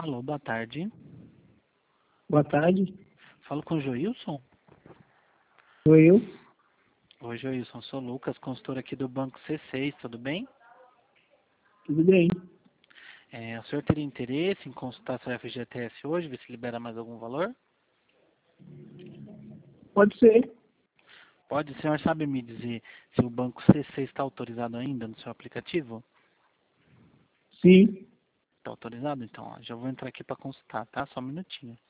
Alô, boa tarde. Boa tarde, Falo com o Joilson? sou eu. Oi, Joilson, sou o Lucas, consultor aqui do Banco C6, tudo bem? Tudo bem? O senhor teria interesse em consultar seu FGTS hoje, ver se libera mais algum valor? Pode ser. Pode, o senhor sabe me dizer se o Banco C6 está autorizado ainda no seu aplicativo? Sim. Está autorizado? Então, ó, já vou entrar aqui para consultar, tá? Só um minutinho.